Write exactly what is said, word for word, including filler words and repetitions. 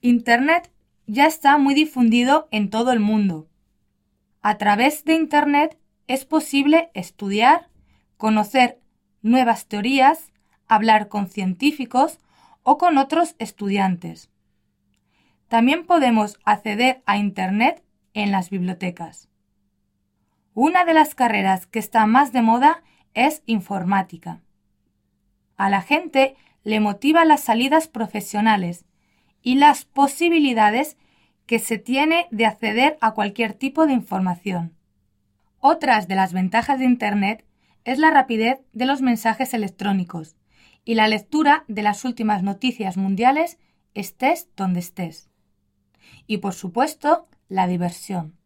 Internet ya está muy difundido en todo el mundo. A través de Internet es posible estudiar, conocer nuevas teorías, hablar con científicos o con otros estudiantes. También podemos acceder a Internet en las bibliotecas. Una de las carreras que está más de moda es informática. A la gente le motiva las salidas profesionales y las posibilidades que se tiene de acceder a cualquier tipo de información. Otras de las ventajas de Internet es la rapidez de los mensajes electrónicos y la lectura de las últimas noticias mundiales estés donde estés. Y por supuesto, la diversión.